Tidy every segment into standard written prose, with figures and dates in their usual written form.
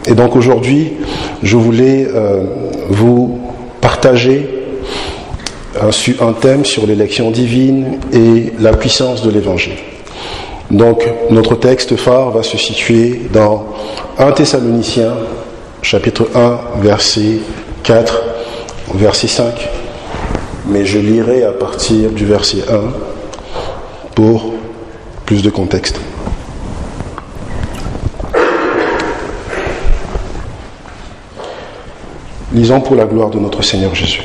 Et donc aujourd'hui, je voulais vous partager un thème sur l'élection divine et la puissance de l'Évangile. Donc notre texte phare va se situer dans 1 Thessaloniciens, chapitre 1, verset 4, verset 5. Mais je lirai à partir du verset 1 pour plus de contexte. Lisons pour la gloire de notre Seigneur Jésus.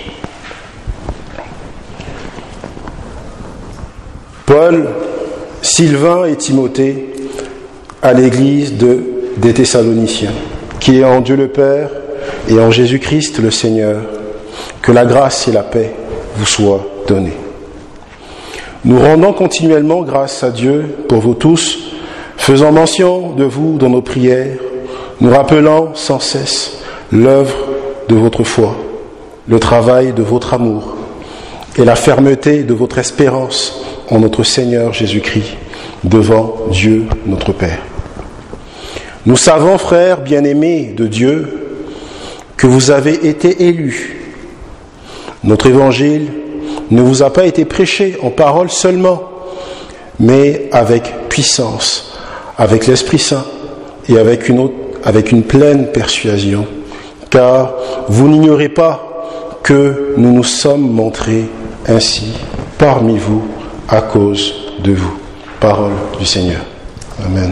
Paul, Sylvain et Timothée à l'église des Thessaloniciens, qui est en Dieu le Père et en Jésus-Christ le Seigneur, que la grâce et la paix vous soient données. Nous rendons continuellement grâce à Dieu pour vous tous, faisant mention de vous dans nos prières, nous rappelant sans cesse l'œuvre de votre foi, le travail de votre amour et la fermeté de votre espérance en notre Seigneur Jésus-Christ, devant Dieu notre Père. Nous savons, frères bien-aimés de Dieu, que vous avez été élus. Notre évangile ne vous a pas été prêché en parole seulement, mais avec puissance, avec l'Esprit Saint et avec une pleine persuasion. Car vous n'ignorez pas que nous nous sommes montrés ainsi parmi vous à cause de vous. Parole du Seigneur. Amen.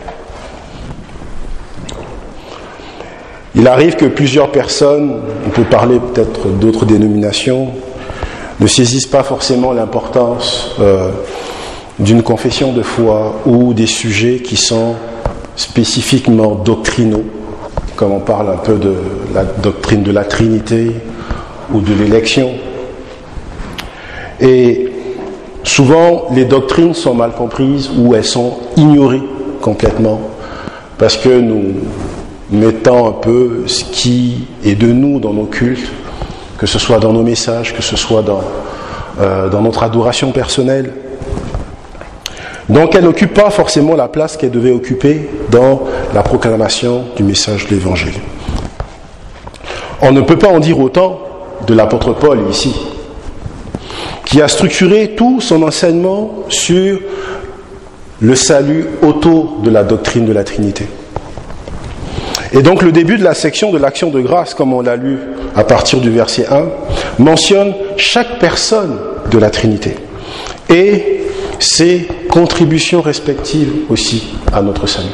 Il arrive que plusieurs personnes, on peut parler peut-être d'autres dénominations, ne saisissent pas forcément l'importance d'une confession de foi ou des sujets qui sont spécifiquement doctrinaux, comme on parle un peu de la doctrine de la Trinité ou de l'élection. Et souvent, les doctrines sont mal comprises ou elles sont ignorées complètement parce que nous mettons un peu ce qui est de nous dans nos cultes, que ce soit dans nos messages, que ce soit dans notre adoration personnelle. Donc elle n'occupe pas forcément la place qu'elle devait occuper dans la proclamation du message de l'Évangile. On ne peut pas en dire autant de l'apôtre Paul ici, qui a structuré tout son enseignement sur le salut autour de la doctrine de la Trinité. Et donc le début de la section de l'action de grâce, comme on l'a lu à partir du verset 1, mentionne chaque personne de la Trinité et ses contributions respectives aussi à notre salut.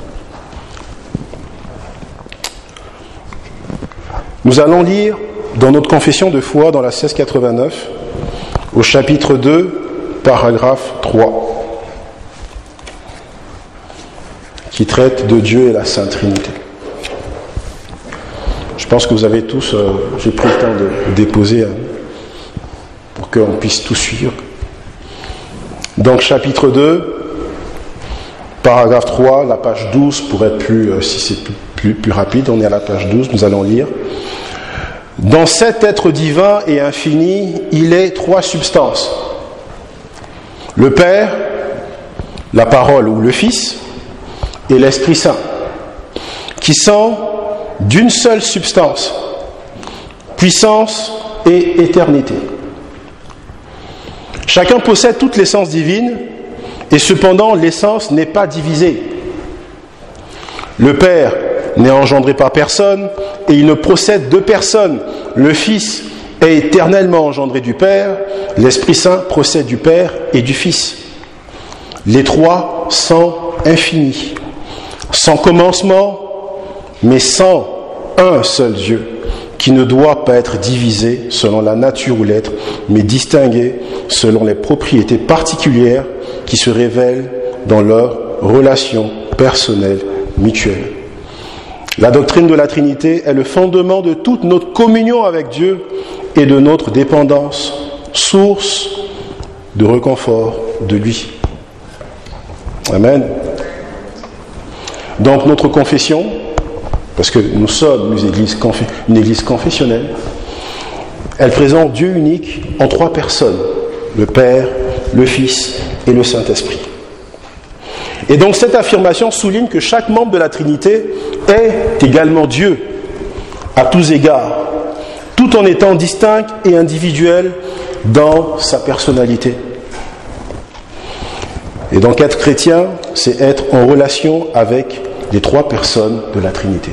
Nous allons lire dans notre confession de foi dans la 1689 au chapitre 2, paragraphe 3, qui traite de Dieu et la Sainte Trinité. Je pense que vous avez tous, j'ai pris le temps de déposer pour qu'on puisse tout suivre. Donc chapitre 2, paragraphe 3, la page 12 pour être si c'est plus rapide, on est à la page 12, nous allons lire. Dans cet être divin et infini, il est trois substances. Le Père, la parole ou le Fils, et l'Esprit Saint, qui sont d'une seule substance, puissance et éternité. Chacun possède toute l'essence divine, et cependant l'essence n'est pas divisée. Le Père n'est engendré par personne, et il ne procède de personne. Le Fils est éternellement engendré du Père, l'Esprit Saint procède du Père et du Fils. Les trois sont infinis, sans commencement, mais sans un seul Dieu, qui ne doit pas être divisé selon la nature ou l'être, mais distingué selon les propriétés particulières qui se révèlent dans leurs relations personnelles mutuelles. La doctrine de la Trinité est le fondement de toute notre communion avec Dieu et de notre dépendance, source de réconfort de lui. Amen. Donc notre confession, parce que nous sommes une église confessionnelle, elle présente Dieu unique en trois personnes, le Père, le Fils et le Saint-Esprit. Et donc cette affirmation souligne que chaque membre de la Trinité est également Dieu, à tous égards, tout en étant distinct et individuel dans sa personnalité. Et donc être chrétien, c'est être en relation avec les trois personnes de la Trinité.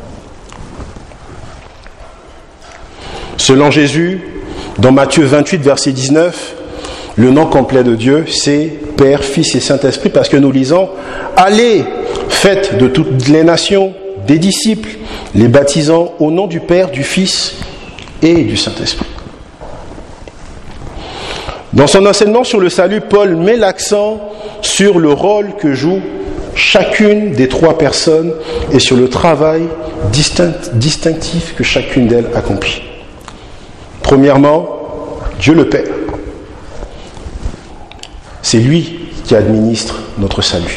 Selon Jésus, dans Matthieu 28, verset 19, le nom complet de Dieu, c'est Père, Fils et Saint-Esprit, parce que nous lisons « Allez, faites de toutes les nations des disciples, les baptisant au nom du Père, du Fils et du Saint-Esprit. » Dans son enseignement sur le salut, Paul met l'accent sur le rôle que joue chacune des trois personnes et sur le travail distinctif que chacune d'elles accomplit. Premièrement, Dieu le Père. C'est lui qui administre notre salut.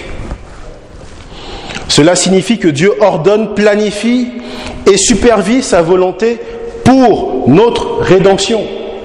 Cela signifie que Dieu ordonne, planifie et supervise sa volonté pour notre rédemption.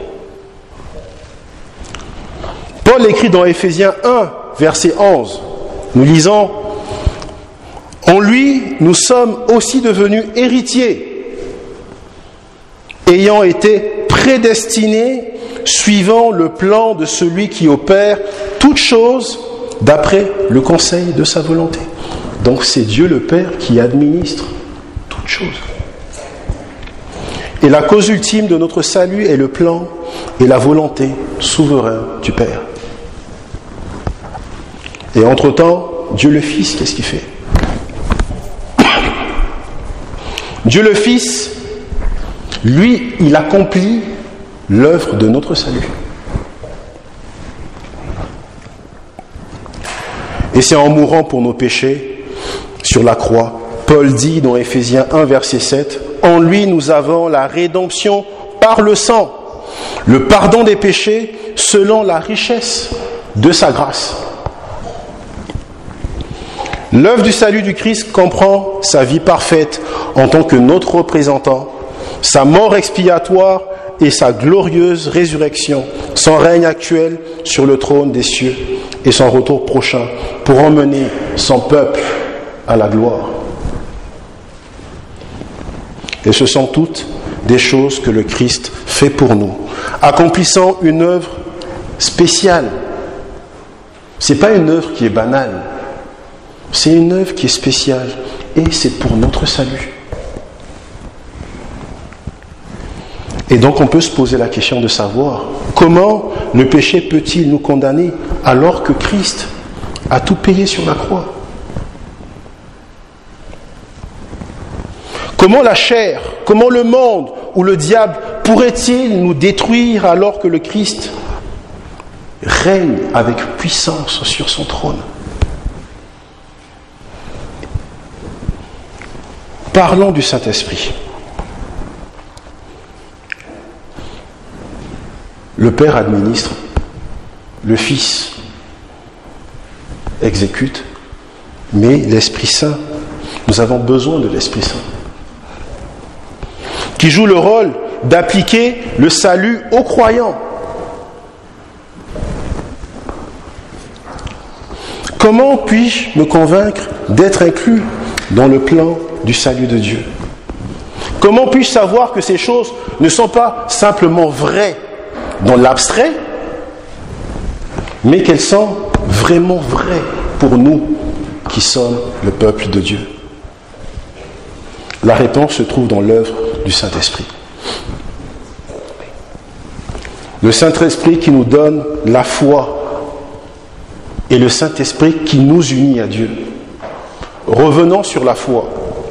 Paul écrit dans Éphésiens 1, verset 11, nous lisons « En lui, nous sommes aussi devenus héritiers, ayant été prédestinés, suivant le plan de celui qui opère toutes choses d'après le conseil de sa volonté. » Donc c'est Dieu le Père qui administre toutes choses. Et la cause ultime de notre salut est le plan et la volonté souveraine du Père. Et entre-temps, Dieu le Fils, qu'est-ce qu'il fait? Dieu le Fils, lui, il accomplit l'œuvre de notre salut. Et c'est en mourant pour nos péchés sur la croix, Paul dit dans Éphésiens 1, verset 7, « En lui, nous avons la rédemption par le sang, le pardon des péchés selon la richesse de sa grâce. » L'œuvre du salut du Christ comprend sa vie parfaite en tant que notre représentant, sa mort expiatoire et sa glorieuse résurrection, son règne actuel sur le trône des cieux et son retour prochain pour emmener son peuple à la gloire. Et ce sont toutes des choses que le Christ fait pour nous, accomplissant une œuvre spéciale. Ce n'est pas une œuvre qui est banale. C'est une œuvre qui est spéciale et c'est pour notre salut. Et donc on peut se poser la question de savoir comment le péché peut-il nous condamner alors que Christ a tout payé sur la croix? Comment la chair, comment le monde ou le diable pourrait-il nous détruire alors que le Christ règne avec puissance sur son trône? Parlons du Saint-Esprit. Le Père administre, le Fils exécute, mais l'Esprit Saint, nous avons besoin de l'Esprit Saint, qui joue le rôle d'appliquer le salut aux croyants. Comment puis-je me convaincre d'être inclus dans le plan du salut de Dieu? Comment puis-je savoir que ces choses ne sont pas simplement vraies dans l'abstrait, mais qu'elles sont vraiment vraies pour nous qui sommes le peuple de Dieu? La réponse se trouve dans l'œuvre du Saint-Esprit. Le Saint-Esprit qui nous donne la foi et le Saint-Esprit qui nous unit à Dieu. Revenons sur la foi.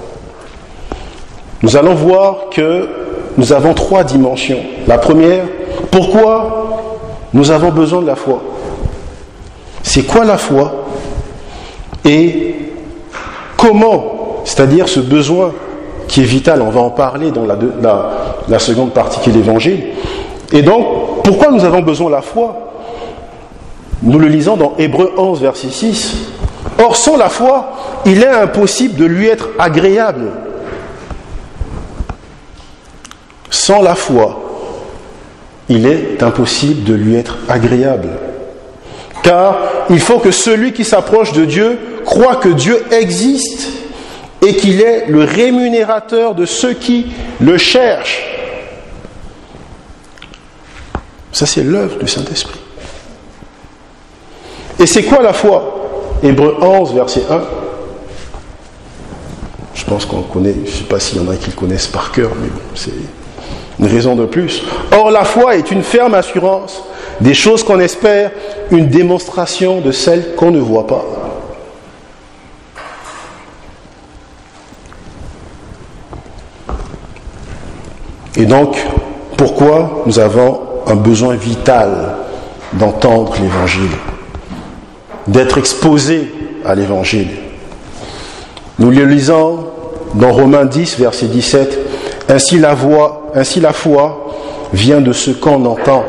Nous allons voir que nous avons trois dimensions. La première, pourquoi nous avons besoin de la foi? C'est quoi la foi? Et comment, c'est-à-dire ce besoin qui est vital, on va en parler dans la seconde partie qui est l'Évangile. Et donc, pourquoi nous avons besoin de la foi? Nous le lisons dans Hébreux 11, verset 6. Or, sans la foi, il est impossible de lui être agréable. Sans la foi, il est impossible de lui être agréable. Car il faut que celui qui s'approche de Dieu croit que Dieu existe et qu'il est le rémunérateur de ceux qui le cherchent. Ça, c'est l'œuvre du Saint-Esprit. Et c'est quoi la foi? Hébreux 11, verset 1. Je pense qu'on connaît, je ne sais pas s'il y en a qui le connaissent par cœur, mais bon, c'est une raison de plus. Or, la foi est une ferme assurance des choses qu'on espère, une démonstration de celles qu'on ne voit pas. Et donc, pourquoi nous avons un besoin vital d'entendre l'Évangile, d'être exposés à l'Évangile? Nous le lisons dans Romains 10, verset 17. Ainsi la foi vient de ce qu'on entend.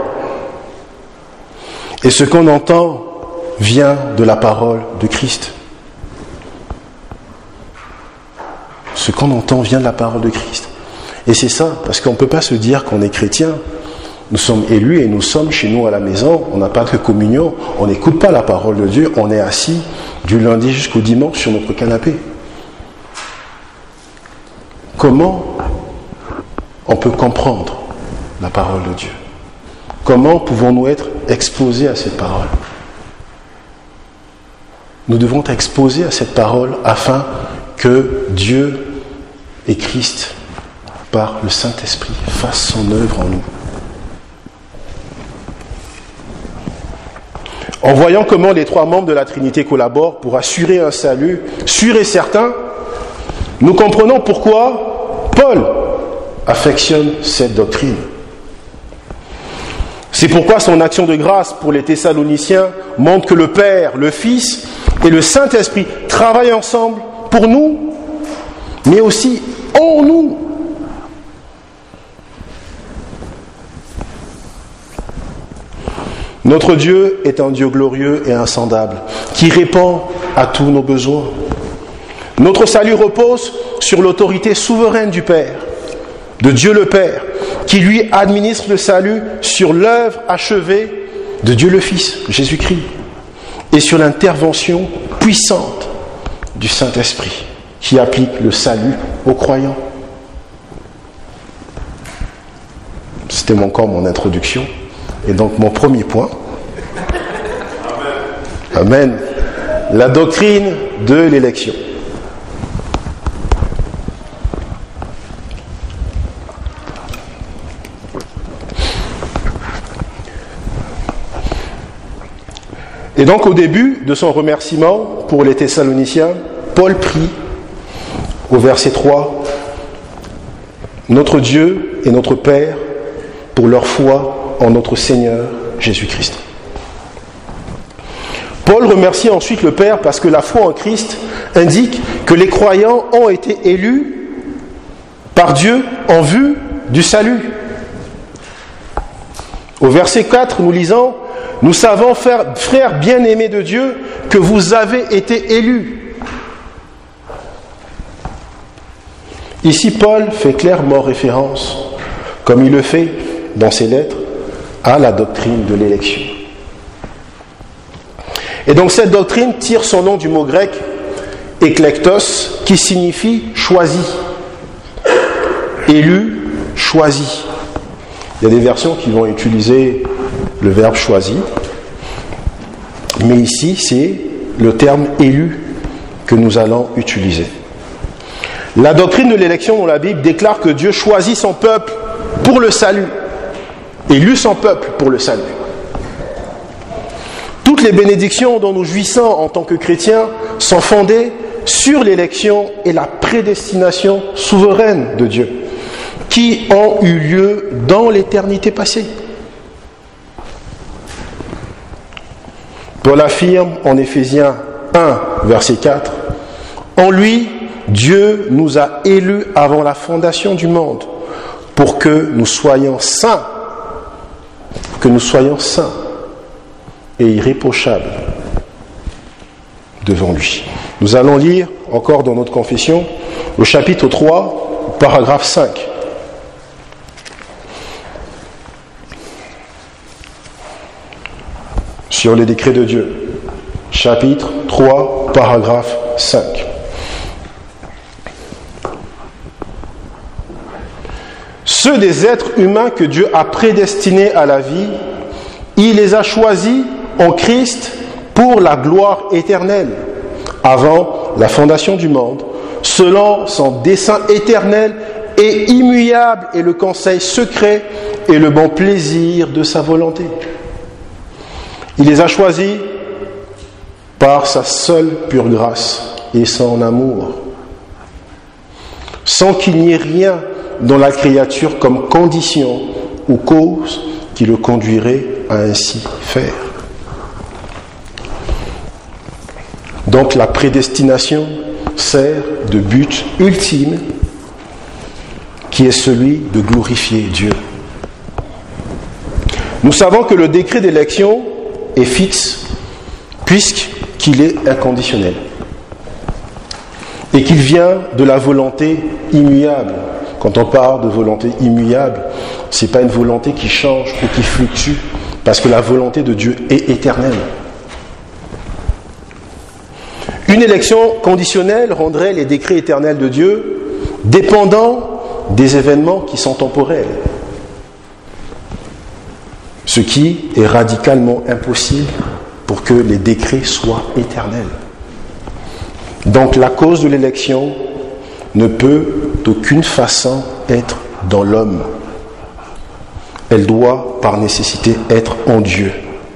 Et ce qu'on entend vient de la parole de Christ. Ce qu'on entend vient de la parole de Christ. Et c'est ça, parce qu'on ne peut pas se dire qu'on est chrétien. Nous sommes élus et nous sommes chez nous à la maison, on n'a pas de communion, on n'écoute pas la parole de Dieu, on est assis du lundi jusqu'au dimanche sur notre canapé. Comment on peut comprendre la parole de Dieu? Comment pouvons-nous être exposés à cette parole? Nous devons être exposés à cette parole afin que Dieu et Christ, par le Saint-Esprit, fassent son œuvre en nous. En voyant comment les trois membres de la Trinité collaborent pour assurer un salut sûr et certain, nous comprenons pourquoi Paul affectionne cette doctrine. C'est pourquoi son action de grâce pour les Thessaloniciens montre que le Père, le Fils et le Saint-Esprit travaillent ensemble pour nous, mais aussi en nous. Notre Dieu est un Dieu glorieux et insondable, qui répond à tous nos besoins. Notre salut repose sur l'autorité souveraine du Père, de Dieu le Père, qui lui administre le salut sur l'œuvre achevée de Dieu le Fils, Jésus-Christ, et sur l'intervention puissante du Saint-Esprit, qui applique le salut aux croyants. C'était encore mon introduction. Et donc mon premier point. Amen. La doctrine de l'élection. Et donc au début de son remerciement pour les Thessaloniciens, Paul prie au verset 3, notre Dieu et notre Père, pour leur foi en notre Seigneur Jésus-Christ. Paul remercie ensuite le Père parce que la foi en Christ indique que les croyants ont été élus par Dieu en vue du salut. Au verset 4, nous lisons « Nous savons, frères bien-aimés de Dieu, que vous avez été élus. » Ici, Paul fait clairement référence, comme il le fait dans ses lettres, à la doctrine de l'élection. Et donc cette doctrine tire son nom du mot grec « eklektos » qui signifie « choisi ». Élu, choisi. Il y a des versions qui vont utiliser le verbe « choisi », mais ici c'est le terme « élu » que nous allons utiliser. La doctrine de l'élection dans la Bible déclare que Dieu choisit son peuple pour le salut, élu son peuple pour le salut. Toutes les bénédictions dont nous jouissons en tant que chrétiens sont fondées sur l'élection et la prédestination souveraine de Dieu, qui ont eu lieu dans l'éternité passée. Paul affirme en Éphésiens 1, verset 4, « En lui, Dieu nous a élus avant la fondation du monde, pour que nous soyons saints, et irréprochables devant lui. » Nous allons lire encore dans notre confession le chapitre 3, paragraphe 5. sur les décrets de Dieu. Chapitre 3, paragraphe 5. Ceux des êtres humains que Dieu a prédestinés à la vie, il les a choisis en Christ pour la gloire éternelle, avant la fondation du monde, selon son dessein éternel et immuable et le conseil secret et le bon plaisir de sa volonté. Il les a choisis par sa seule pure grâce et son amour, sans qu'il n'y ait rien dans la créature comme condition ou cause qui le conduirait à ainsi faire. Donc la prédestination sert de but ultime qui est celui de glorifier Dieu. Nous savons que le décret d'élection est fixe puisqu'il est inconditionnel et qu'il vient de la volonté immuable. Quand on parle de volonté immuable, ce n'est pas une volonté qui change ou qui fluctue, parce que la volonté de Dieu est éternelle. Une élection conditionnelle rendrait les décrets éternels de Dieu dépendants des événements qui sont temporels, ce qui est radicalement impossible pour que les décrets soient éternels. Donc la cause de l'élection ne peut d'aucune façon être dans l'homme. Elle doit par nécessité être en Dieu.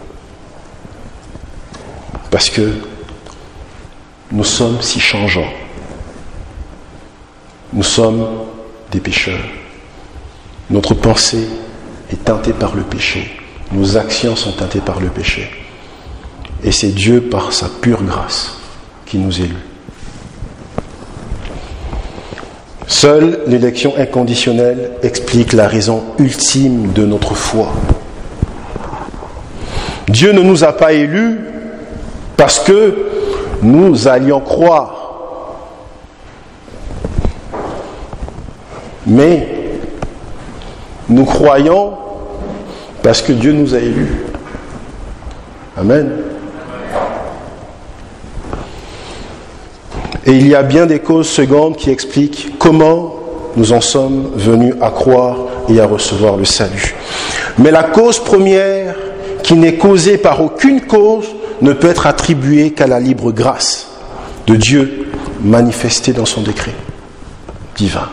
Parce que nous sommes si changeants. Nous sommes des pécheurs. Notre pensée est teintée par le péché. Nos actions sont teintées par le péché. Et c'est Dieu, par sa pure grâce, qui nous élit. Seule l'élection inconditionnelle explique la raison ultime de notre foi. Dieu ne nous a pas élus parce que nous allions croire, mais nous croyons parce que Dieu nous a élus. Amen. Et il y a bien des causes secondes qui expliquent comment nous en sommes venus à croire et à recevoir le salut. Mais la cause première, qui n'est causée par aucune cause, ne peut être attribuée qu'à la libre grâce de Dieu manifestée dans son décret divin.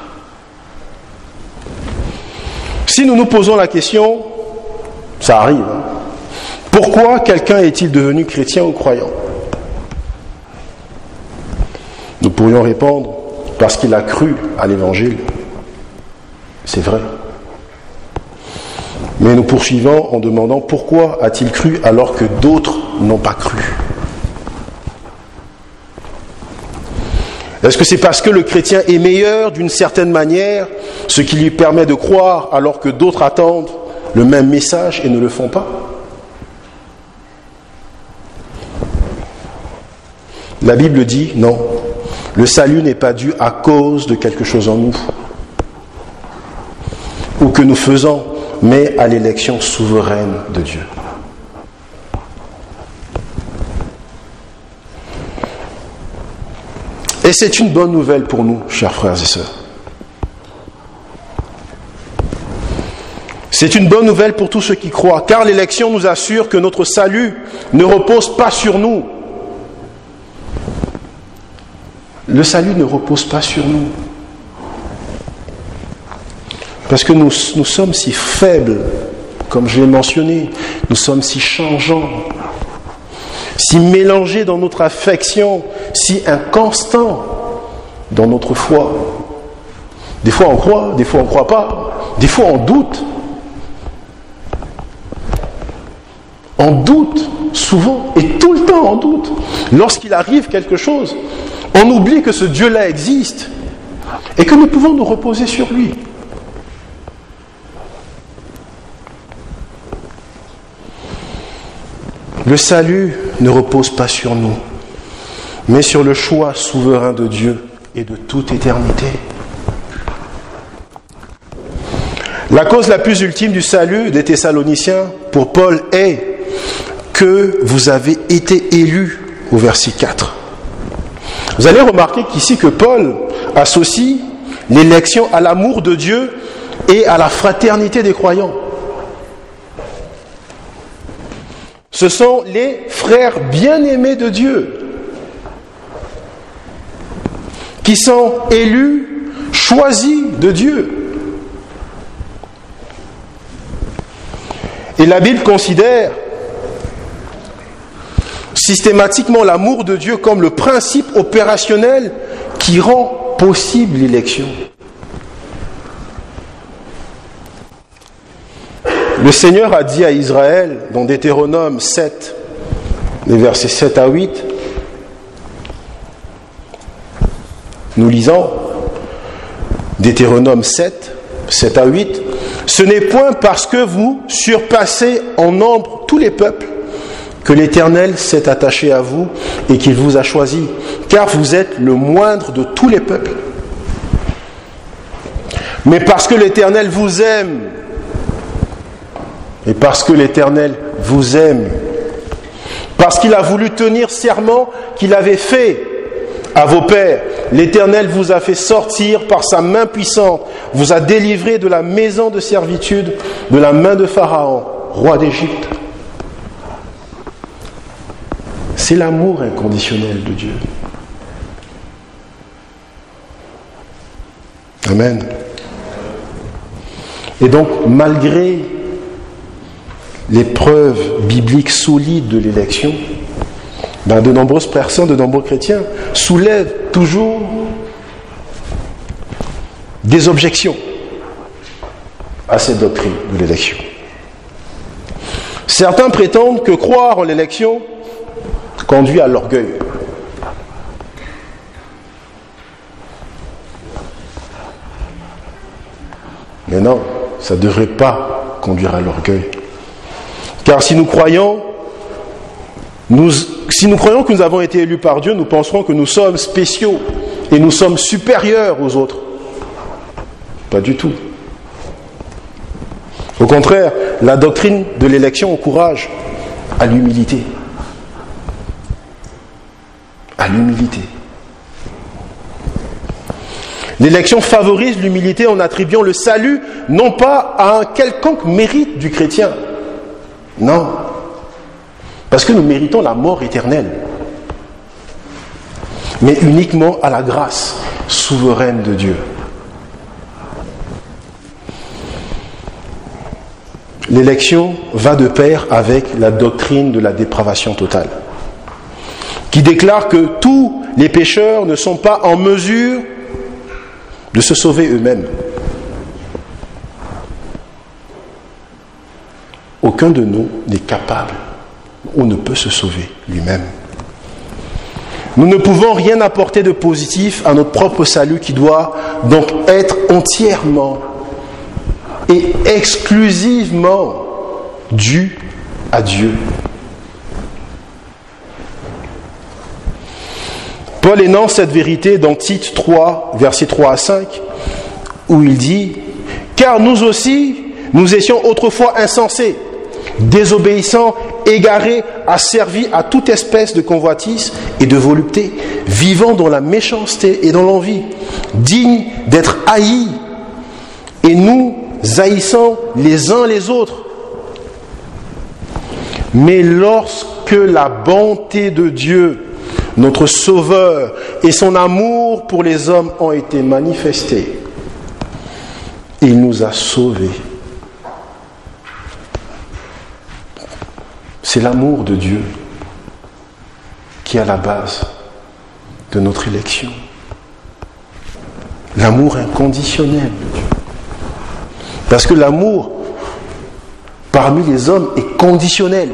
Si nous nous posons la question, ça arrive, pourquoi quelqu'un est-il devenu chrétien ou croyant ? Nous pourrions répondre, parce qu'il a cru à l'évangile. C'est vrai. Mais nous poursuivons en demandant pourquoi a-t-il cru alors que d'autres n'ont pas cru ? Est-ce que c'est parce que le chrétien est meilleur d'une certaine manière, ce qui lui permet de croire alors que d'autres attendent le même message et ne le font pas ? La Bible dit non. Le salut n'est pas dû à cause de quelque chose en nous ou que nous faisons, mais à l'élection souveraine de Dieu. Et c'est une bonne nouvelle pour nous, chers frères et sœurs. C'est une bonne nouvelle pour tous ceux qui croient, car l'élection nous assure que notre salut ne repose pas sur nous. Le salut ne repose pas sur nous. Parce que nous sommes si faibles, comme je l'ai mentionné, nous sommes si changeants, si mélangés dans notre affection, si inconstants dans notre foi. Des fois on croit, des fois on ne croit pas, des fois on doute. On doute souvent, et tout le temps on doute. Lorsqu'il arrive quelque chose, on oublie que ce Dieu-là existe et que nous pouvons nous reposer sur lui. Le salut ne repose pas sur nous, mais sur le choix souverain de Dieu et de toute éternité. La cause la plus ultime du salut des Thessaloniciens pour Paul est que vous avez été élus, au verset 4. Vous allez remarquer qu'ici que Paul associe l'élection à l'amour de Dieu et à la fraternité des croyants. Ce sont les frères bien-aimés de Dieu qui sont élus, choisis de Dieu. Et la Bible considère systématiquement l'amour de Dieu comme le principe opérationnel qui rend possible l'élection. Le Seigneur a dit à Israël, dans Deutéronome 7, les versets 7 à 8, nous lisons Deutéronome 7, 7 à 8, « Ce n'est point parce que vous surpassez en nombre tous les peuples que l'Éternel s'est attaché à vous et qu'il vous a choisi, car vous êtes le moindre de tous les peuples. Mais parce que l'Éternel vous aime, et parce que l'Éternel vous aime, parce qu'il a voulu tenir serment qu'il avait fait à vos pères, l'Éternel vous a fait sortir par sa main puissante, vous a délivré de la maison de servitude, de la main de Pharaon, roi d'Égypte. » C'est l'amour inconditionnel de Dieu. Amen. Et donc, malgré les preuves bibliques solides de l'élection, de nombreuses personnes, de nombreux chrétiens soulèvent toujours des objections à cette doctrine de l'élection. Certains prétendent que croire en l'élection conduit à l'orgueil. Mais non, ça ne devrait pas conduire à l'orgueil. Car si nous croyons que nous avons été élus par Dieu, nous penserons que nous sommes spéciaux et nous sommes supérieurs aux autres. Pas du tout. Au contraire, la doctrine de l'élection encourage à l'humilité. À l'humilité. L'élection favorise l'humilité en attribuant le salut non pas à un quelconque mérite du chrétien. Non. Parce que nous méritons la mort éternelle. Mais uniquement à la grâce souveraine de Dieu. L'élection va de pair avec la doctrine de la dépravation totale, qui déclare que tous les pécheurs ne sont pas en mesure de se sauver eux-mêmes. Aucun de nous n'est capable ou ne peut se sauver lui-même. Nous ne pouvons rien apporter de positif à notre propre salut qui doit donc être entièrement et exclusivement dû à Dieu. Paul énonce cette vérité dans Tite 3, versets 3 à 5, où il dit « Car nous aussi, nous étions autrefois insensés, désobéissants, égarés, asservis à toute espèce de convoitise et de volupté, vivant dans la méchanceté et dans l'envie, dignes d'être haïs, et nous haïssant les uns les autres. Mais lorsque la bonté de Dieu, notre Sauveur, et son amour pour les hommes ont été manifestés, il nous a sauvés. » C'est l'amour de Dieu qui est à la base de notre élection. L'amour inconditionnel de Dieu. Parce que l'amour parmi les hommes est conditionnel.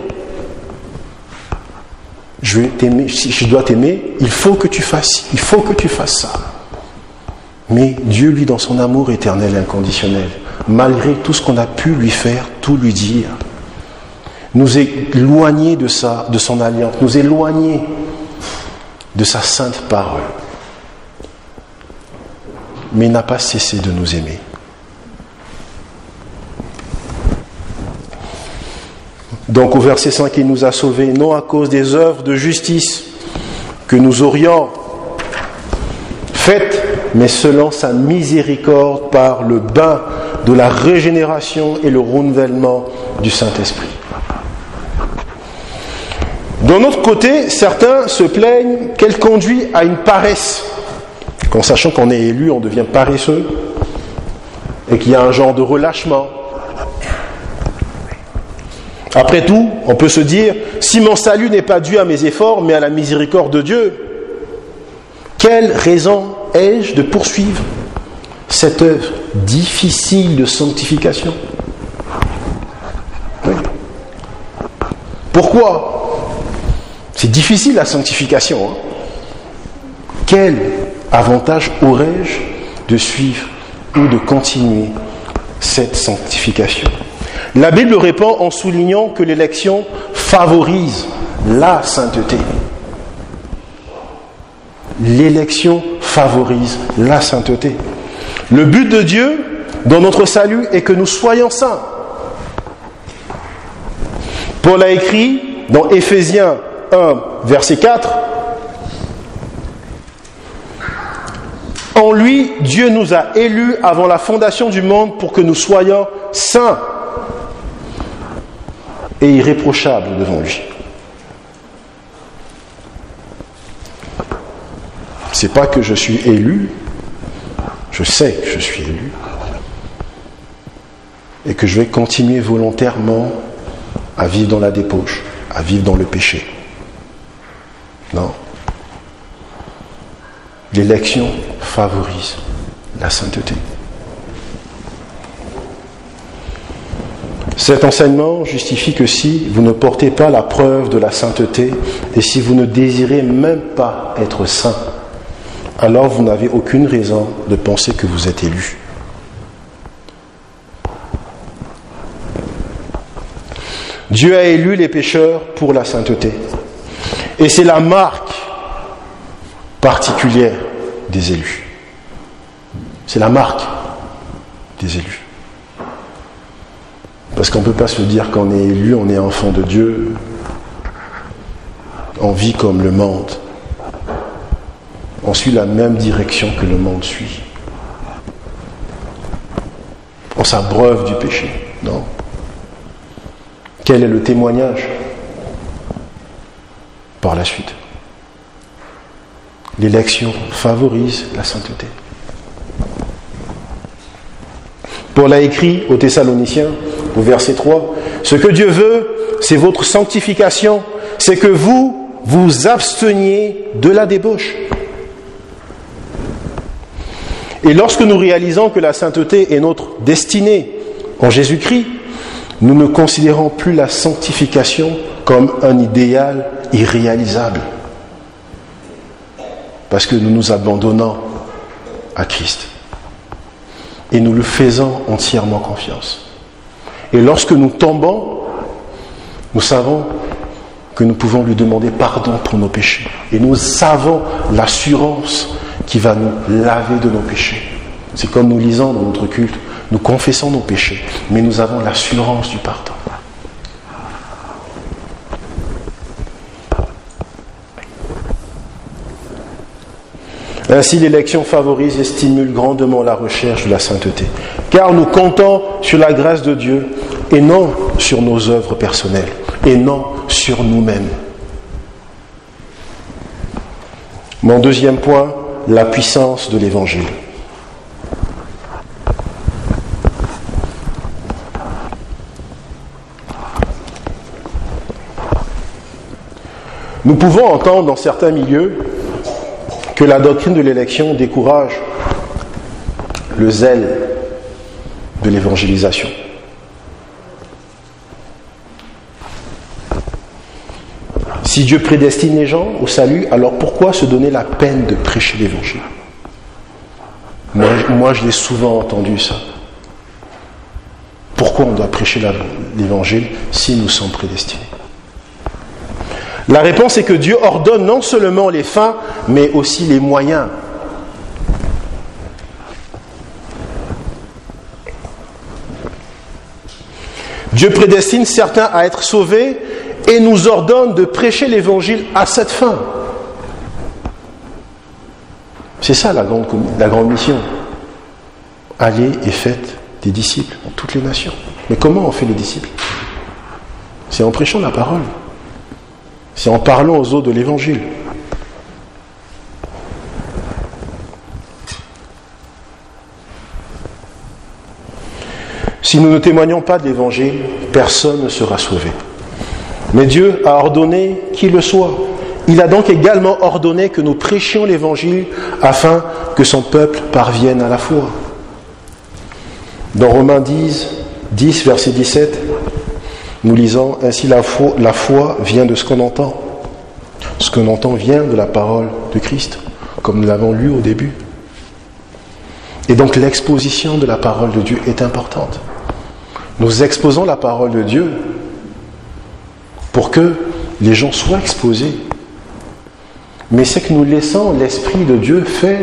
Je vais t'aimer, si je dois t'aimer, il faut que tu fasses ça. Mais Dieu, lui, dans son amour éternel et inconditionnel, malgré tout ce qu'on a pu lui faire, tout lui dire, nous éloigner de son alliance, nous éloigner de sa sainte parole. Mais il n'a pas cessé de nous aimer. Donc au verset 5, il nous a sauvés, non à cause des œuvres de justice que nous aurions faites, mais selon sa miséricorde par le bain de la régénération et le renouvellement du Saint-Esprit. D'un autre côté, certains se plaignent qu'elle conduit à une paresse. Qu'en sachant qu'on est élu, on devient paresseux et qu'il y a un genre de relâchement. Après tout, on peut se dire, si mon salut n'est pas dû à mes efforts, mais à la miséricorde de Dieu, quelle raison ai-je de poursuivre cette œuvre difficile de sanctification? Oui. Pourquoi? C'est difficile la sanctification. Quel avantage aurais-je de suivre ou de continuer cette sanctification? La Bible répond en soulignant que l'élection favorise la sainteté. L'élection favorise la sainteté. Le but de Dieu dans notre salut est que nous soyons saints. Paul a écrit dans Éphésiens 1, verset 4, « En lui, Dieu nous a élus avant la fondation du monde pour que nous soyons saints et irréprochables devant lui. » C'est pas que je suis élu, je sais que je suis élu et que je vais continuer volontairement à vivre dans la débauche, à vivre dans le péché. Non. L'élection favorise la sainteté. Cet enseignement justifie que si vous ne portez pas la preuve de la sainteté et si vous ne désirez même pas être saint, alors vous n'avez aucune raison de penser que vous êtes élu. Dieu a élu les pécheurs pour la sainteté. Et c'est la marque particulière des élus. C'est la marque des élus. Parce qu'on ne peut pas se dire qu'on est élu, on est enfant de Dieu, on vit comme le monde. On suit la même direction que le monde suit. On s'abreuve du péché, non? Quel est le témoignage par la suite? L'élection favorise la sainteté. Paul a écrit aux Thessaloniciens, au verset 3, « Ce que Dieu veut, c'est votre sanctification, c'est que vous vous absteniez de la débauche. » Et lorsque nous réalisons que la sainteté est notre destinée en Jésus-Christ, nous ne considérons plus la sanctification comme un idéal irréalisable. Parce que nous nous abandonnons à Christ. Et nous le faisons entièrement confiance. Et lorsque nous tombons, nous savons que nous pouvons lui demander pardon pour nos péchés. Et nous avons l'assurance qui va nous laver de nos péchés. C'est comme nous lisons dans notre culte, nous confessons nos péchés, mais nous avons l'assurance du pardon. Ainsi, l'élection favorise et stimule grandement la recherche de la sainteté, car nous comptons sur la grâce de Dieu et non sur nos œuvres personnelles, et non sur nous-mêmes. Mon deuxième point, la puissance de l'Évangile. Nous pouvons entendre dans certains milieux que la doctrine de l'élection décourage le zèle de l'évangélisation. Si Dieu prédestine les gens au salut, alors pourquoi se donner la peine de prêcher l'évangile? Moi, je l'ai souvent entendu ça. Pourquoi on doit prêcher l'évangile si nous sommes prédestinés? La réponse est que Dieu ordonne non seulement les fins, mais aussi les moyens. Dieu prédestine certains à être sauvés et nous ordonne de prêcher l'évangile à cette fin. C'est ça la grande mission. Allez et faites des disciples dans toutes les nations. Mais comment on fait les disciples? C'est en prêchant la parole. C'est en parlant aux autres de l'évangile. Si nous ne témoignons pas de l'évangile, personne ne sera sauvé. Mais Dieu a ordonné qu'il le soit. Il a donc également ordonné que nous prêchions l'évangile afin que son peuple parvienne à la foi. Dans Romains 10, verset 17, nous lisons « Ainsi la foi vient de ce qu'on entend. Ce qu'on entend vient de la parole de Christ, comme nous l'avons lu au début. » Et donc l'exposition de la parole de Dieu est importante. Nous exposons la parole de Dieu pour que les gens soient exposés. Mais c'est que nous laissons l'Esprit de Dieu faire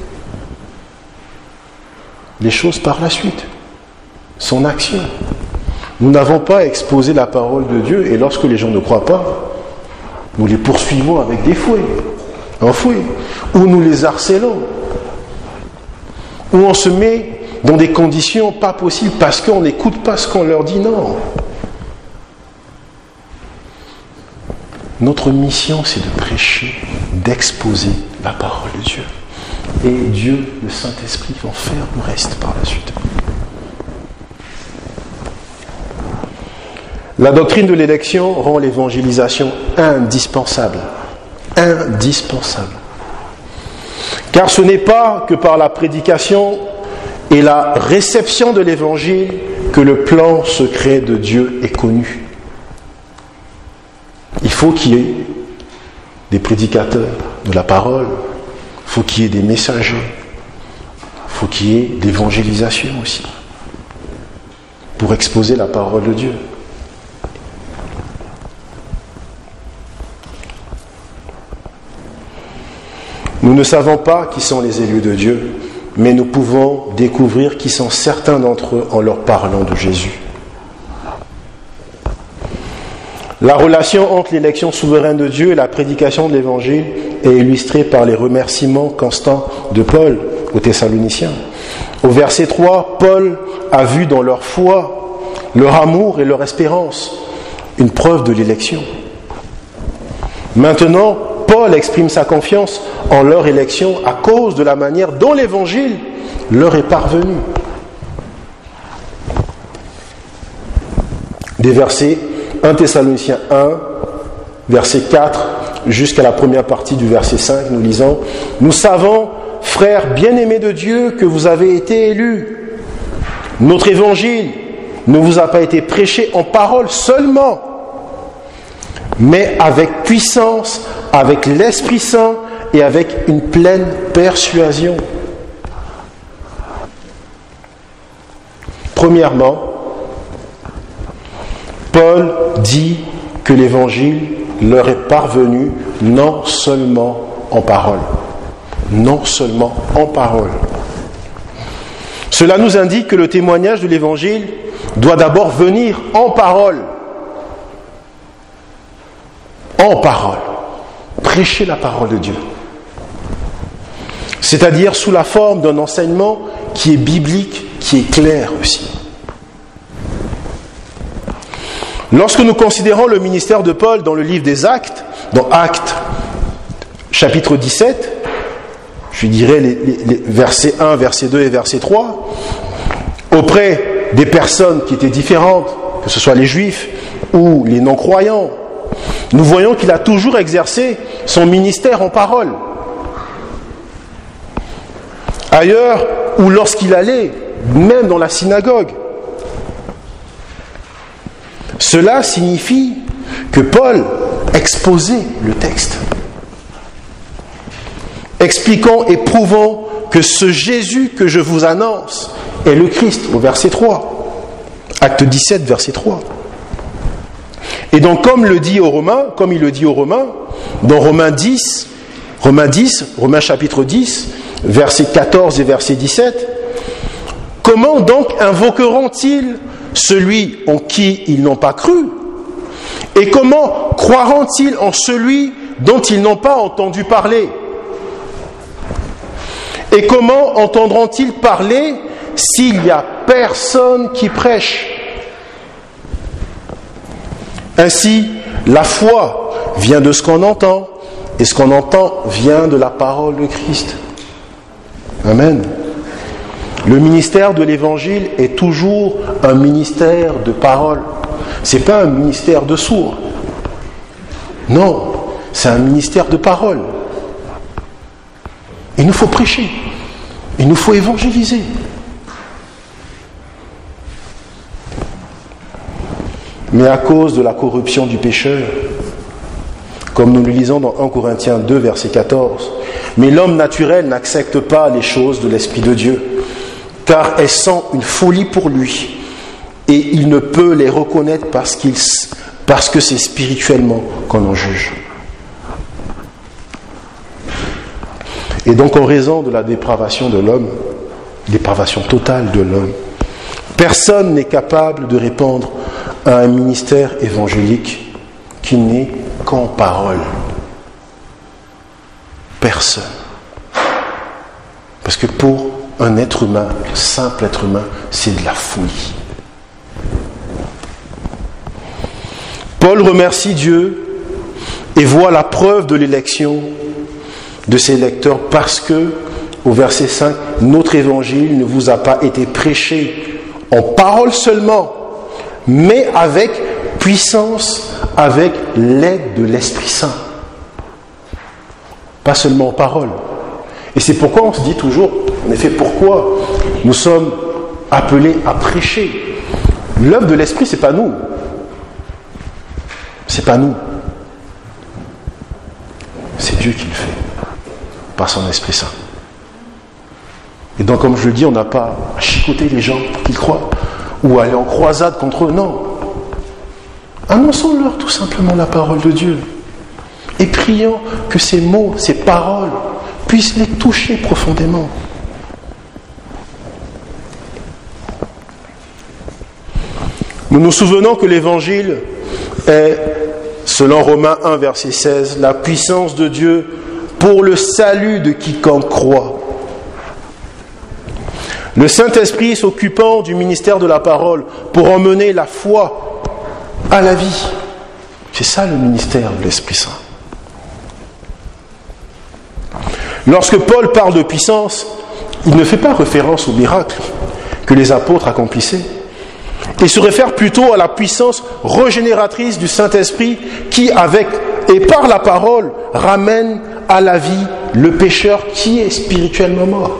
les choses par la suite, son action. Nous n'avons pas exposé la parole de Dieu et lorsque les gens ne croient pas, nous les poursuivons avec des fouets, un fouet, ou nous les harcelons, ou on se met dans des conditions pas possibles parce qu'on n'écoute pas ce qu'on leur dit. Non. Notre mission, c'est de prêcher, d'exposer la parole de Dieu. Et Dieu, le Saint-Esprit, va faire le reste par la suite. La doctrine de l'élection rend l'évangélisation indispensable. Indispensable. Car ce n'est pas que par la prédication et la réception de l'évangile que le plan secret de Dieu est connu. Il faut qu'il y ait des prédicateurs de la parole, il faut qu'il y ait des messagers, il faut qu'il y ait l'évangélisation aussi, pour exposer la parole de Dieu. Nous ne savons pas qui sont les élus de Dieu, mais nous pouvons découvrir qui sont certains d'entre eux en leur parlant de Jésus. La relation entre l'élection souveraine de Dieu et la prédication de l'Évangile est illustrée par les remerciements constants de Paul aux Thessaloniciens. Au verset 3, Paul a vu dans leur foi, leur amour et leur espérance une preuve de l'élection. Maintenant, Paul exprime sa confiance en leur élection à cause de la manière dont l'Évangile leur est parvenu. Des versets 1 Thessaloniciens 1, verset 4, jusqu'à la première partie du verset 5, nous lisons « Nous savons, frères bien-aimés de Dieu, que vous avez été élus. Notre évangile ne vous a pas été prêché en parole seulement, mais avec puissance, avec l'Esprit Saint et avec une pleine persuasion. » Premièrement, Paul dit que l'évangile leur est parvenu non seulement en parole. Non seulement en parole. Cela nous indique que le témoignage de l'évangile doit d'abord venir en parole. En parole. Prêcher la parole de Dieu. C'est-à-dire sous la forme d'un enseignement qui est biblique, qui est clair aussi. Lorsque nous considérons le ministère de Paul dans le livre des Actes, dans Actes chapitre 17, je dirais les versets 1, verset 2 et verset 3, auprès des personnes qui étaient différentes, que ce soit les Juifs ou les non-croyants, nous voyons qu'il a toujours exercé son ministère en parole. Ailleurs, ou lorsqu'il allait, même dans la synagogue. Cela signifie que Paul exposait le texte, expliquant et prouvant que ce Jésus que je vous annonce est le Christ, au verset 3. Acte 17, verset 3. Et donc, comme il le dit aux Romains, dans Romains chapitre 10, versets 14 et verset 17, comment donc invoqueront-ils celui en qui ils n'ont pas cru? Et comment croiront-ils en celui dont ils n'ont pas entendu parler? Et comment entendront-ils parler s'il n'y a personne qui prêche? Ainsi, la foi vient de ce qu'on entend, et ce qu'on entend vient de la parole de Christ. Amen. Le ministère de l'Évangile est toujours un ministère de parole. Ce n'est pas un ministère de sourds. Non, c'est un ministère de parole. Il nous faut prêcher. Il nous faut évangéliser. Mais à cause de la corruption du pécheur, comme nous le lisons dans 1 Corinthiens 2, verset 14, mais l'homme naturel n'accepte pas les choses de l'Esprit de Dieu, car elles sont une folie pour lui, et il ne peut les reconnaître parce que c'est spirituellement qu'on en juge. Et donc en raison de la dépravation de l'homme, dépravation totale de l'homme, personne n'est capable de répondre à un ministère évangélique qui n'est qu'en parole. Personne. Parce que pour un être humain, un simple être humain, c'est de la folie. Paul remercie Dieu et voit la preuve de l'élection de ses lecteurs parce que, au verset 5, notre évangile ne vous a pas été prêché en parole seulement, mais avec puissance, avec l'aide de l'Esprit Saint. Pas seulement en parole. Et c'est pourquoi on se dit toujours, en effet, pourquoi nous sommes appelés à prêcher. L'œuvre de l'Esprit, c'est pas nous. C'est pas nous. C'est Dieu qui le fait, par son Esprit Saint. Et donc, comme je le dis, on n'a pas à chicoter les gens pour qu'ils croient, ou à aller en croisade contre eux, non. Annonçons-leur tout simplement la parole de Dieu. Et prions que ces mots, ces paroles, puissent les toucher profondément. Nous nous souvenons que l'Évangile est, selon Romains 1, verset 16, la puissance de Dieu pour le salut de quiconque croit. Le Saint-Esprit s'occupant du ministère de la parole pour emmener la foi à la vie. C'est ça le ministère de l'Esprit Saint. Lorsque Paul parle de puissance, il ne fait pas référence aux miracles que les apôtres accomplissaient. Il se réfère plutôt à la puissance régénératrice du Saint-Esprit qui, avec et par la parole, ramène à la vie le pécheur qui est spirituellement mort.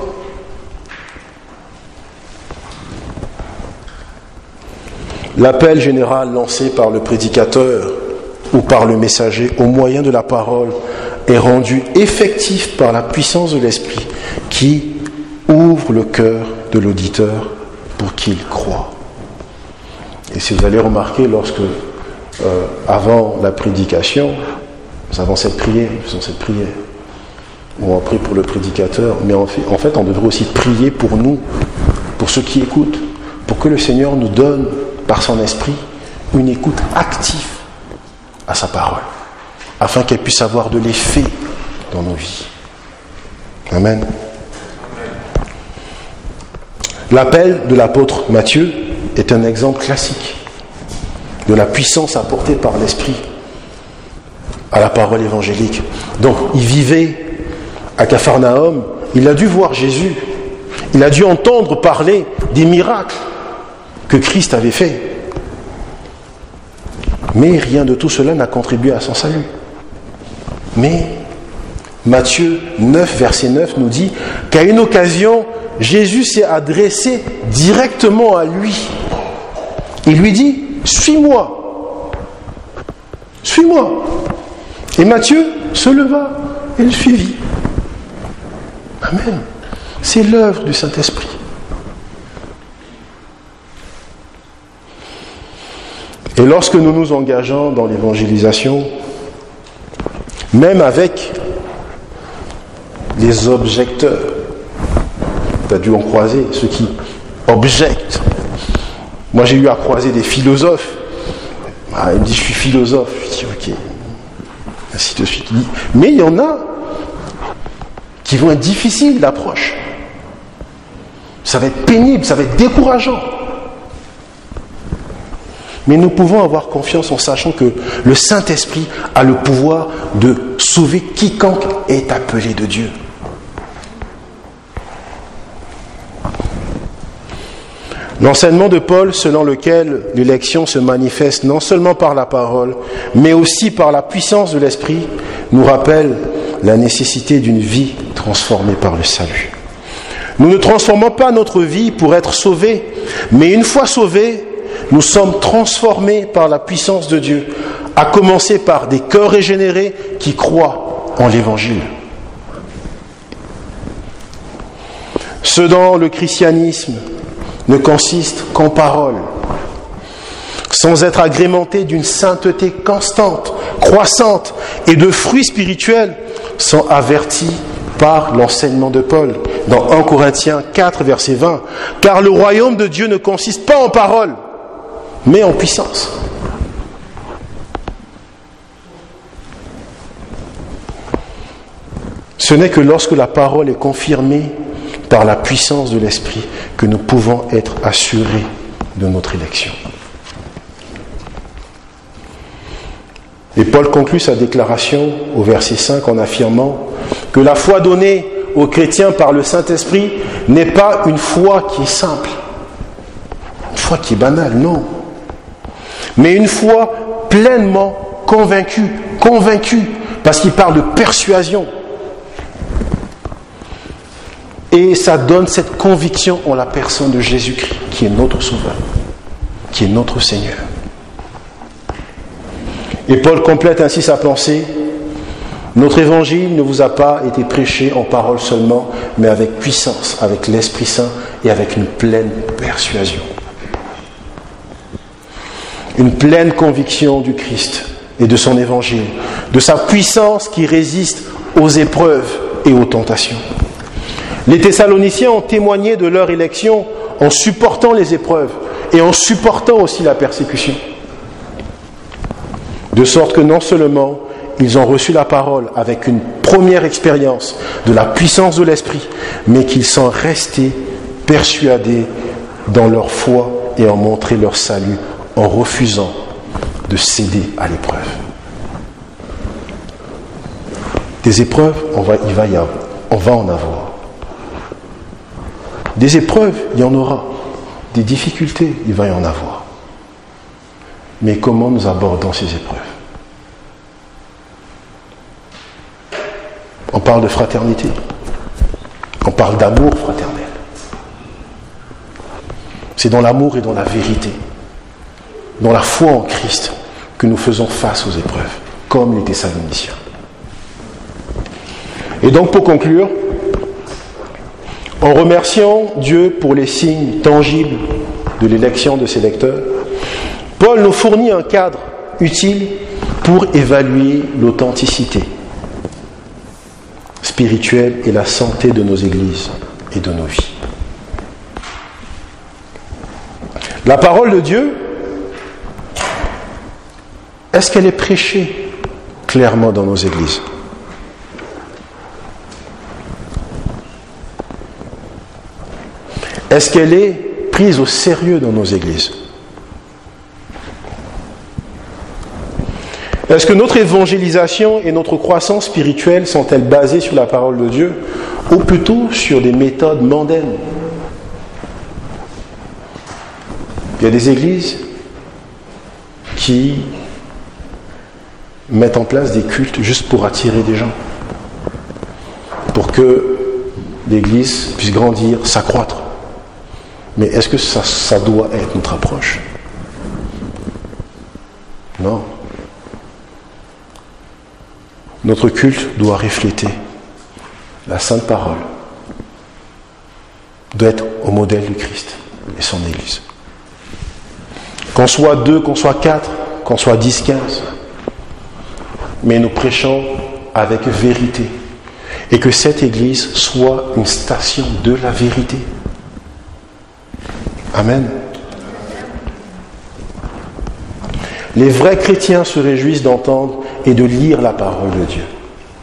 L'appel général lancé par le prédicateur ou par le messager au moyen de la parole est rendu effectif par la puissance de l'Esprit qui ouvre le cœur de l'auditeur pour qu'il croie. Et si vous allez remarquer, lorsque, avant la prédication, nous avons cette prière, nous faisons cette prière, où on prie pour le prédicateur, mais en fait, on devrait aussi prier pour nous, pour ceux qui écoutent, pour que le Seigneur nous donne, par son esprit, une écoute active à sa parole, afin qu'elle puisse avoir de l'effet dans nos vies. Amen. L'appel de l'apôtre Matthieu est un exemple classique de la puissance apportée par l'Esprit à la parole évangélique. Donc, il vivait à Capharnaüm, il a dû voir Jésus, il a dû entendre parler des miracles que Christ avait faits. Mais rien de tout cela n'a contribué à son salut. Mais Matthieu 9, verset 9 nous dit qu'à une occasion, Jésus s'est adressé directement à lui. Il lui dit, suis-moi. Suis-moi. Et Matthieu se leva et le suivit. Amen. C'est l'œuvre du Saint-Esprit. Et lorsque nous nous engageons dans l'évangélisation, même avec les objecteurs, tu as dû en croiser, ceux qui objectent Moi, j'ai eu à croiser des philosophes. Il me dit, je suis philosophe. Je dis, ok. Ainsi de suite. Mais il y en a qui vont être difficiles d'approche. Ça va être pénible, ça va être décourageant. Mais nous pouvons avoir confiance en sachant que le Saint-Esprit a le pouvoir de sauver quiconque est appelé de Dieu. L'enseignement de Paul, selon lequel l'élection se manifeste non seulement par la parole, mais aussi par la puissance de l'Esprit, nous rappelle la nécessité d'une vie transformée par le salut. Nous ne transformons pas notre vie pour être sauvés, mais une fois sauvés, nous sommes transformés par la puissance de Dieu, à commencer par des cœurs régénérés qui croient en l'Évangile. Ce dont le christianisme ne consiste qu'en paroles, sans être agrémenté d'une sainteté constante, croissante et de fruits spirituels, sont avertis par l'enseignement de Paul dans 1 Corinthiens 4, verset 20. Car le royaume de Dieu ne consiste pas en paroles, mais en puissance. Ce n'est que lorsque la parole est confirmée par la puissance de l'Esprit que nous pouvons être assurés de notre élection. Et Paul conclut sa déclaration au verset 5 en affirmant que la foi donnée aux chrétiens par le Saint-Esprit n'est pas une foi qui est simple, une foi qui est banale, non. Mais une foi pleinement convaincue, parce qu'il parle de persuasion. Et ça donne cette conviction en la personne de Jésus-Christ, qui est notre Sauveur, qui est notre Seigneur. Et Paul complète ainsi sa pensée. Notre évangile ne vous a pas été prêché en parole seulement, mais avec puissance, avec l'Esprit Saint et avec une pleine persuasion. Une pleine conviction du Christ et de son évangile, de sa puissance qui résiste aux épreuves et aux tentations. Les Thessaloniciens ont témoigné de leur élection en supportant les épreuves et en supportant aussi la persécution. De sorte que non seulement ils ont reçu la parole avec une première expérience de la puissance de l'Esprit, mais qu'ils sont restés persuadés dans leur foi et ont montré leur salut en refusant de céder à l'épreuve. Des épreuves, on va en avoir. Des épreuves, il y en aura. Des difficultés, il va y en avoir. Mais comment nous abordons ces épreuves? On parle de fraternité. On parle d'amour fraternel. C'est dans l'amour et dans la vérité, dans la foi en Christ, que nous faisons face aux épreuves, comme les Thessaloniciens. Et donc, pour conclure, en remerciant Dieu pour les signes tangibles de l'élection de ses lecteurs, Paul nous fournit un cadre utile pour évaluer l'authenticité spirituelle et la santé de nos églises et de nos vies. La parole de Dieu, est-ce qu'elle est prêchée clairement dans nos églises? Est-ce qu'elle est prise au sérieux dans nos églises? Est-ce que notre évangélisation et notre croissance spirituelle sont-elles basées sur la parole de Dieu ou plutôt sur des méthodes mondaines? Il y a des églises qui mettent en place des cultes juste pour attirer des gens, pour que l'église puisse grandir, s'accroître. Mais est-ce que ça doit être notre approche? Non. Notre culte doit refléter la Sainte Parole, doit être au modèle du Christ et son Église. Qu'on soit 2, qu'on soit 4, qu'on soit 10, 15, mais nous prêchons avec vérité et que cette Église soit une station de la vérité. Amen. Les vrais chrétiens se réjouissent d'entendre et de lire la parole de Dieu.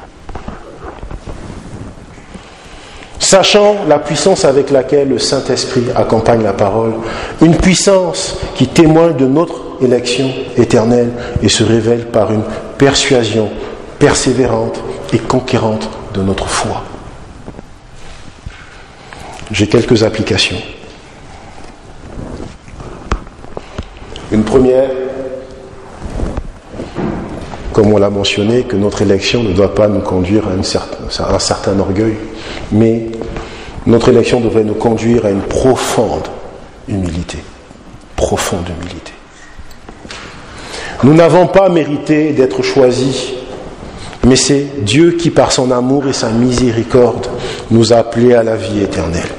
Sachant la puissance avec laquelle le Saint-Esprit accompagne la parole, une puissance qui témoigne de notre élection éternelle et se révèle par une persuasion persévérante et conquérante de notre foi. J'ai quelques applications. Une première, comme on l'a mentionné, que notre élection ne doit pas nous conduire à un certain orgueil, mais notre élection devrait nous conduire à une profonde humilité. Profonde humilité. Nous n'avons pas mérité d'être choisis, mais c'est Dieu qui, par son amour et sa miséricorde, nous a appelés à la vie éternelle.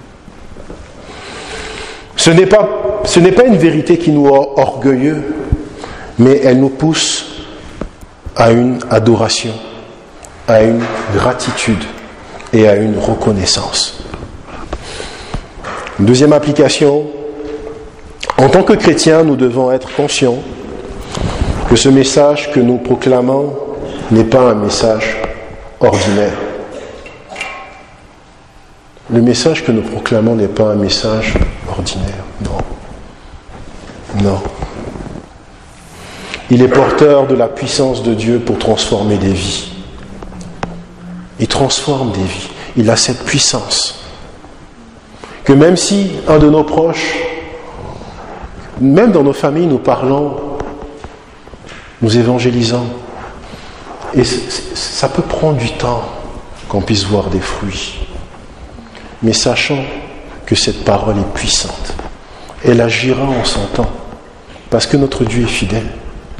Ce n'est pas une vérité qui nous rend orgueilleux, mais elle nous pousse à une adoration, à une gratitude et à une reconnaissance. Deuxième application, en tant que chrétiens, nous devons être conscients que ce message que nous proclamons n'est pas un message ordinaire. Le message que nous proclamons n'est pas un message ordinaire, non. Non. Il est porteur de la puissance de Dieu pour transformer des vies. Il transforme des vies. Il a cette puissance. Que même si un de nos proches, même dans nos familles, nous parlons, nous évangélisons, et ça peut prendre du temps qu'on puisse voir des fruits. Mais sachant que cette parole est puissante, elle agira en son temps, parce que notre Dieu est fidèle.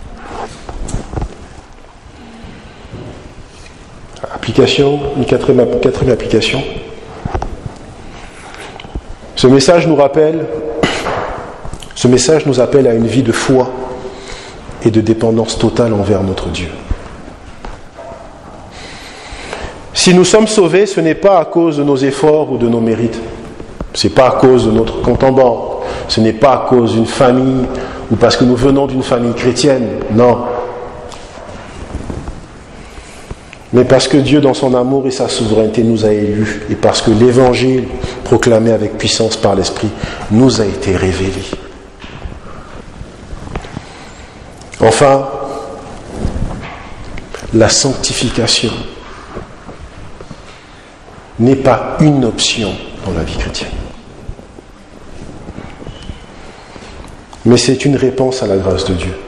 Application, une quatrième application. Ce message nous appelle à une vie de foi et de dépendance totale envers notre Dieu. Si nous sommes sauvés, ce n'est pas à cause de nos efforts ou de nos mérites. Ce n'est pas à cause de notre compte en banque. Ce n'est pas à cause d'une famille ou parce que nous venons d'une famille chrétienne. Non. Mais parce que Dieu, dans son amour et sa souveraineté, nous a élus. Et parce que l'évangile, proclamé avec puissance par l'Esprit, nous a été révélé. Enfin, la sanctification n'est pas une option dans la vie chrétienne. Mais c'est une réponse à la grâce de Dieu.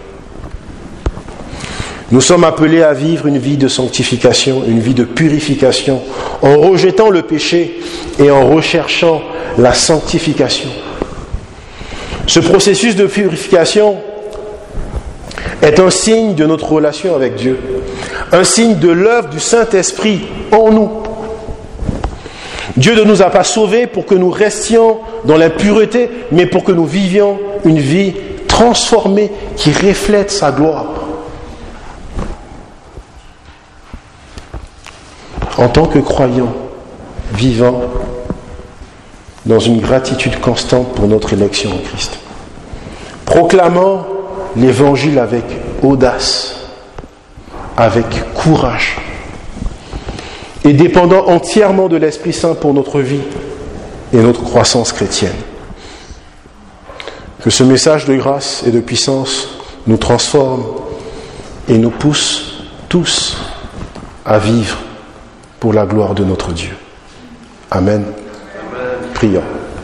Nous sommes appelés à vivre une vie de sanctification, une vie de purification, en rejetant le péché et en recherchant la sanctification. Ce processus de purification est un signe de notre relation avec Dieu, un signe de l'œuvre du Saint-Esprit en nous. Dieu ne nous a pas sauvés pour que nous restions dans l'impureté, mais pour que nous vivions une vie transformée qui reflète sa gloire. En tant que croyants, vivant dans une gratitude constante pour notre élection en Christ, proclamant l'Évangile avec audace, avec courage, et dépendant entièrement de l'Esprit Saint pour notre vie et notre croissance chrétienne. Que ce message de grâce et de puissance nous transforme et nous pousse tous à vivre pour la gloire de notre Dieu. Amen. Prions.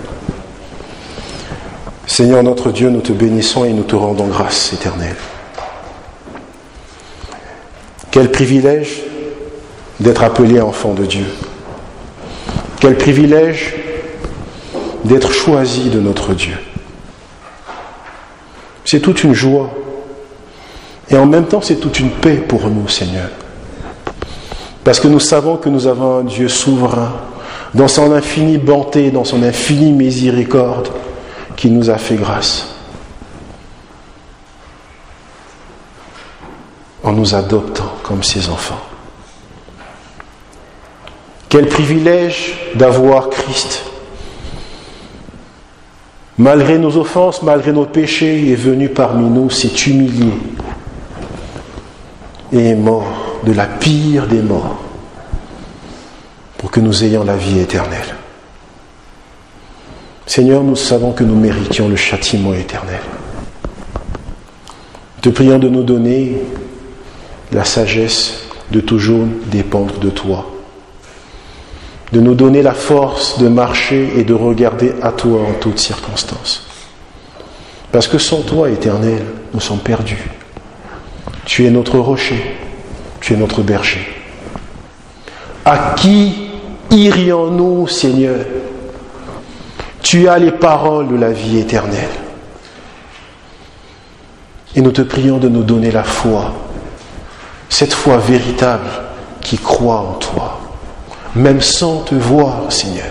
Seigneur notre Dieu, nous te bénissons et nous te rendons grâce éternelle. Quel privilège d'être appelé enfant de Dieu. Quel privilège d'être choisi de notre Dieu. C'est toute une joie. Et en même temps, c'est toute une paix pour nous, Seigneur. Parce que nous savons que nous avons un Dieu souverain, dans son infinie bonté, dans son infinie miséricorde, qui nous a fait grâce. En nous adoptant comme ses enfants. Quel privilège d'avoir Christ malgré nos offenses, malgré nos péchés, est venu parmi nous, s'est humilié et est mort de la pire des morts pour que nous ayons la vie éternelle. Seigneur, nous savons que nous méritions le châtiment éternel. Nous te prions de nous donner la sagesse de toujours dépendre de toi, de nous donner la force de marcher et de regarder à toi en toutes circonstances. Parce que sans toi, Éternel, nous sommes perdus. Tu es notre rocher, tu es notre berger. À qui irions-nous, Seigneur? Tu as les paroles de la vie éternelle. Et nous te prions de nous donner la foi, cette foi véritable qui croit en toi, même sans te voir, Seigneur.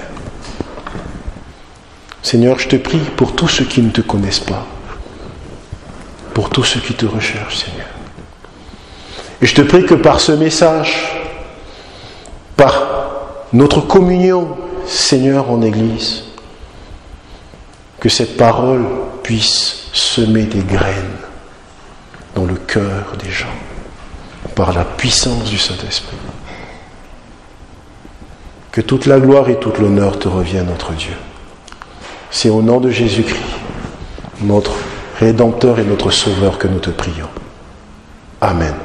Seigneur, je te prie pour tous ceux qui ne te connaissent pas, pour tous ceux qui te recherchent, Seigneur. Et je te prie que par ce message, par notre communion, Seigneur, en Église, que cette parole puisse semer des graines dans le cœur des gens, par la puissance du Saint-Esprit. Que toute la gloire et tout l'honneur te reviennent, notre Dieu. C'est au nom de Jésus-Christ, notre Rédempteur et notre Sauveur, que nous te prions. Amen.